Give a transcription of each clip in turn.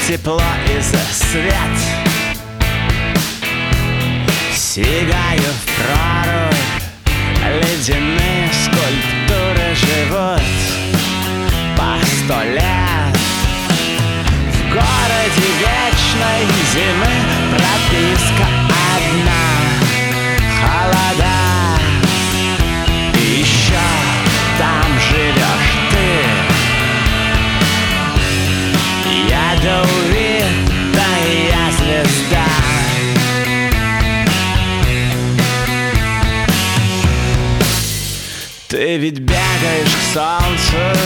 тепло и за свет. Сигаю в прорубь, ледяные скульптуры живут по 100 лет. В городе вечной зимы прописка одна: холода. И еще там живешь ты, ядовитая звезда. Ты ведь бегаешь к солнцу,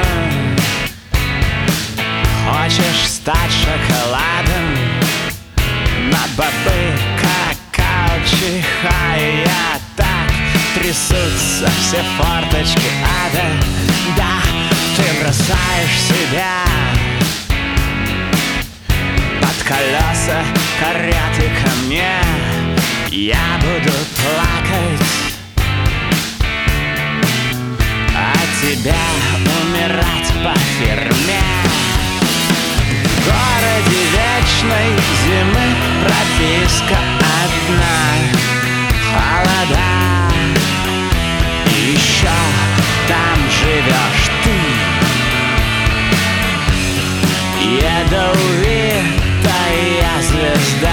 хочешь стать шоколадом, на бобы, какао, чихая так трясутся все форточки ада. Да, ты бросаешь себя под колеса кареты ко мне. Я буду плакать, а тебя умирать по ферме. В городе вечной зимы прописка одна: холода. И еще там живешь ты, ядовитая звезда.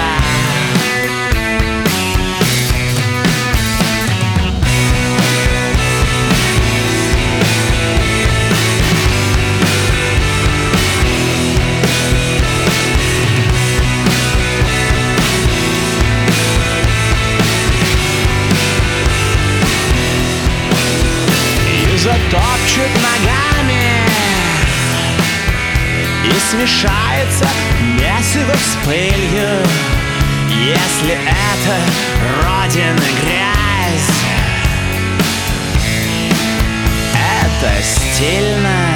Затопчет ногами и смешается месиво с пылью. Если это родина грязь, это стильно.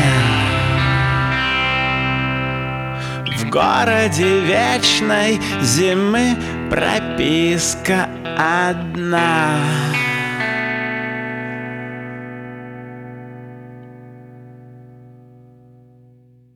В городе вечной зимы прописка одна: